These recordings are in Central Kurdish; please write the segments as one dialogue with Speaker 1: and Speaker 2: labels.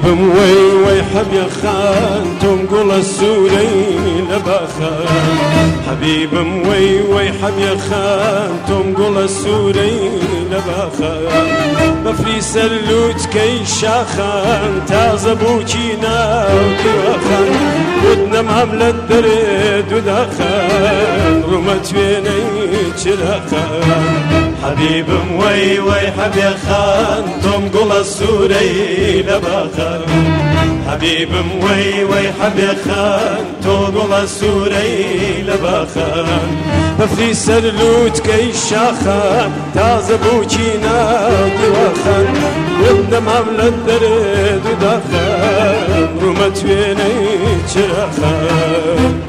Speaker 1: حبيبم وي حبي خانتم قول السوري لبخان حبيبم وي حبي خانتم قول السوري لبخان بفري سلوت كي شاخان تازبوكينا ودخان ودنا معاملة درد ودخان رمت بيني تشرخان حبيبم وي حبي خانتم قول السوري لبخان حبيبم وي حبي خانتم قول السوري لبخان بفري سلوت كي شاخان تازبوكينا ودخان ودنا معاملة درد ودخان رمت بيني تشرخان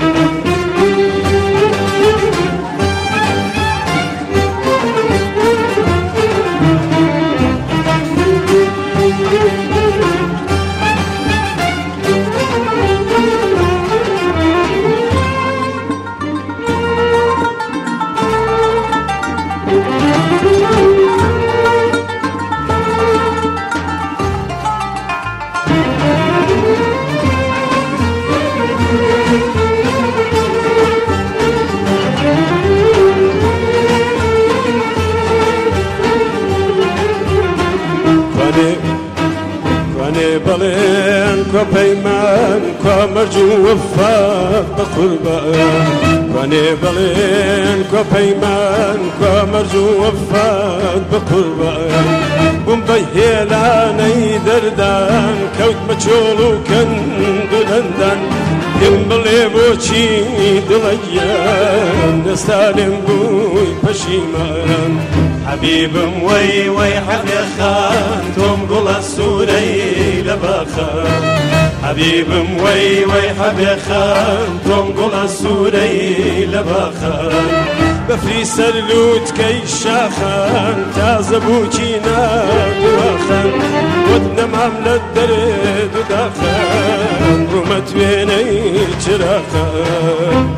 Speaker 1: بلين كبيمان كمرجو وفاق بقربان واني بلين كبيمان كمرجو وفاق بقربان بمبيهلاني دردان كوت مجولو كندو دندان يمبلي بوشي دليان دستالم بوي بشيمان حبيبم وي حبي خانتم قول السوري لبخان حبيبم وي حبي خانتم قول السوري لبخان بفري سلوت كي شاخان تازبوكينا دوخان ودنا معاملة درد ودخان رمت بيني تشرخان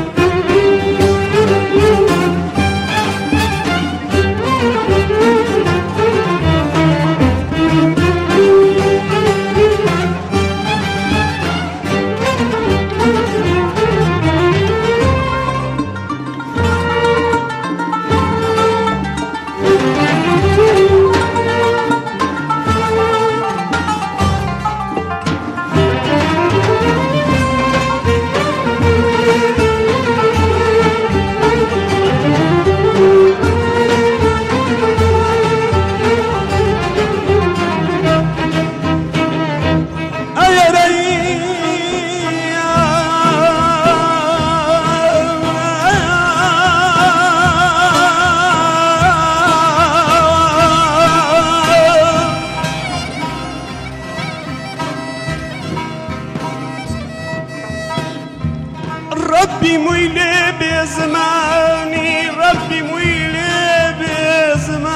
Speaker 1: ربي مويلي بزماني ربي مويلي بزماني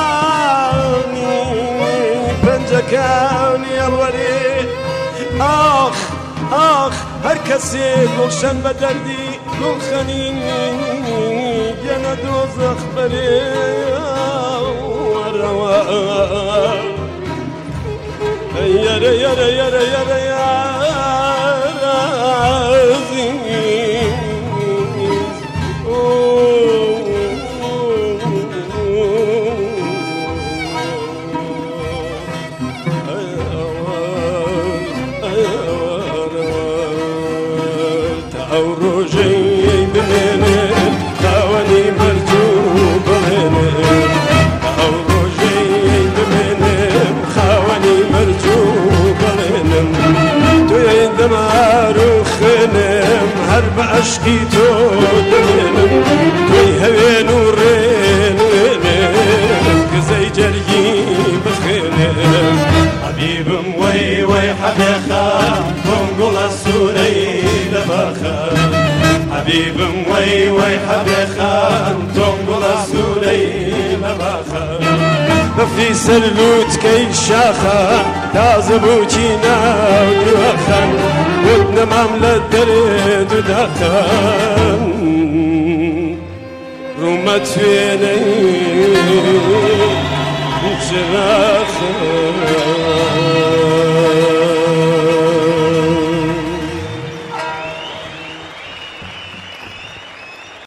Speaker 1: بنجكاني الوري آخ هر کسی گلشن بدردی گل خنینی جنا دوزخ بری وروا یاره هرب عشقي تو دلم توي هوين ورين كزي جري بخيرم حبيبم وي حبي خانتم قول السوري لبخان حبيبم وي حبي خانتم قول السوري لبخان بفري سلوت كي شاخان تازبوكينا ودخان ودنا معاملة درد ودخان رمت فيني